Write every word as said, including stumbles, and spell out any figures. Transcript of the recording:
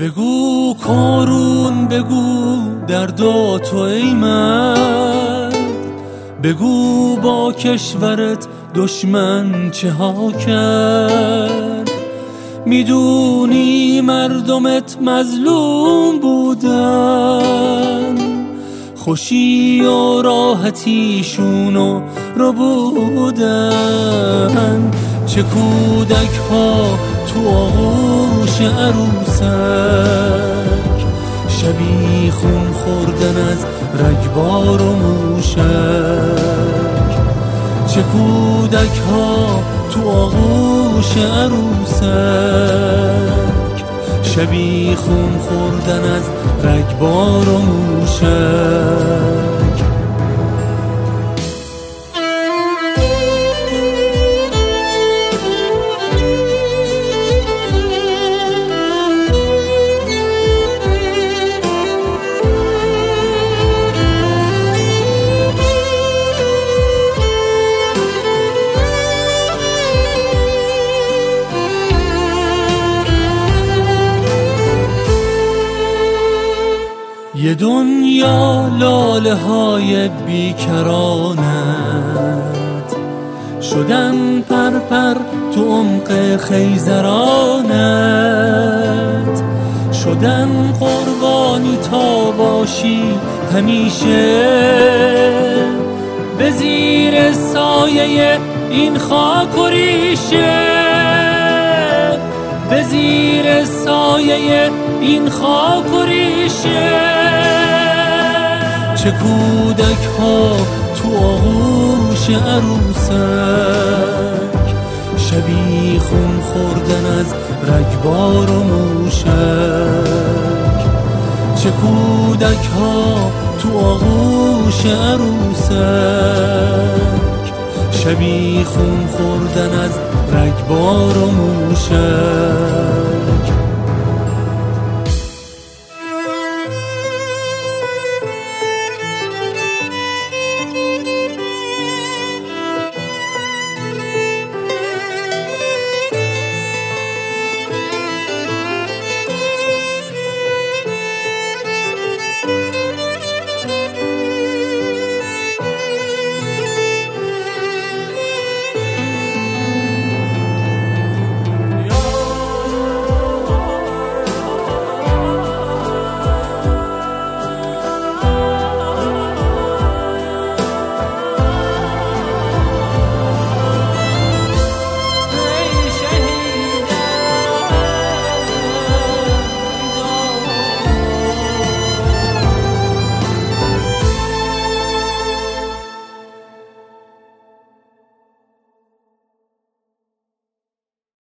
بگو کارون، بگو دردا تو ای مرد، بگو با کشورت دشمن چه ها کرد. میدونی مردمت مظلوم بودن، خوشی و راحتیشونو رو بودن. چه کودک ها تو آغوش عروسک، شبی خون خوردن از رگبار و موشک. چه کودک ها تو آغوش عروسک، شبی خون خوردن از رگبار و موشک. یه دنیا لاله های بیکرانت، شدن پرپر تو عمق خیزرانت. شدن قربانی تا باشی همیشه، به زیر سایه این خاک و ریشه. به زیر سایه این خاک و ریشه. چه کودک ها تو آغوش عروسک، شبی خون خوردن از رگبار و موشک. چه کودک ها تو آغوش عروسک، شبی خون خوردن از رگبار و موشک.